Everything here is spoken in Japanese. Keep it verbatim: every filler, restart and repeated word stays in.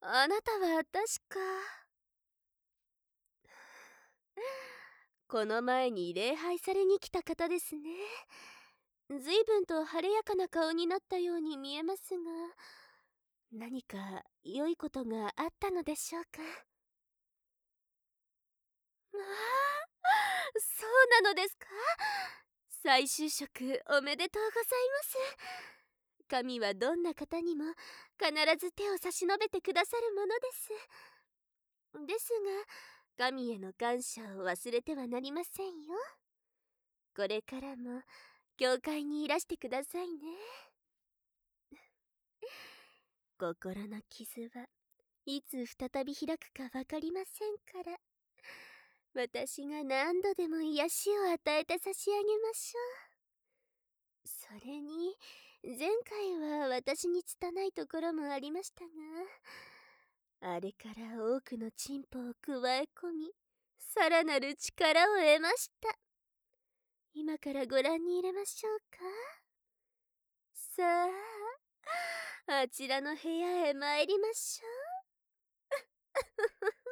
あなたは確か。この前に礼拝されに来た方ですね。随分と晴れやかな顔になったように見えますが、何か良いことがあったのでしょうか。まあ、そうなのですか。再就職おめでとうございます。神はどんな方にも必ず手を差し伸べてくださるものです。ですが、神への感謝を忘れてはなりませんよ。これからも教会にいらしてくださいね。心の傷はいつ再び開くかわかりませんから、私が何度でも癒しを与えて差し上げましょう。それに、前回は私に拙いところもありましたが、あれから多くの進歩を加え込み、さらなる力を得ました。今からご覧に入れましょうか。さあ、あちらの部屋へ参りましょう。